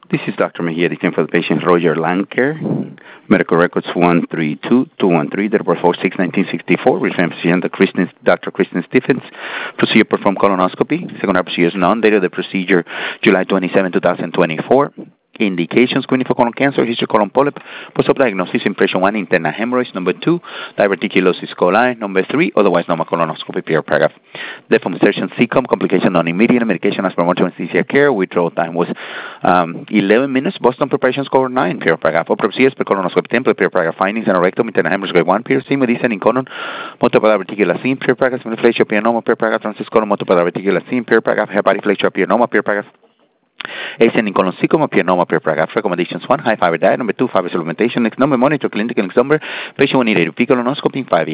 This is Dr. Mejia, the for the patient Roger Lanker. Medical records 132213, date of birth 4/6/1964. Referring physician Dr. Kristen Stephens. Procedure performed colonoscopy. Second procedure is none. Date of the procedure July 27, 2024. Indications: screening for colon cancer, history colon polyp, post-op diagnosis, impression 1, internal hemorrhoids, number 2, diverticulosis coli, number 3, otherwise normal colonoscopy, period paragraph. Death from insertion CCOM, complication non-immediate, medication as per more anesthesia care, withdrawal time was 11 minutes, Boston preparations cover 9, period paragraph. Procedures per colonoscopy template, period paragraph. Findings and rectum, internal hemorrhoids grade 1, period C, medicine in colon, multiple diverticular scene, period paragraph, flexure adenoma, period paragraph, transist colon, multiple diverticular scene, period paragraph, hepatic flexure adenoma, period paragraph. Ascending colon adenoma, period paragraph. Recommendations: 1, high fiber diet. Number 2, fiber supplementation. Next number, monitor clinical. Next number, patient will need a repeat colonoscopy in 5 years.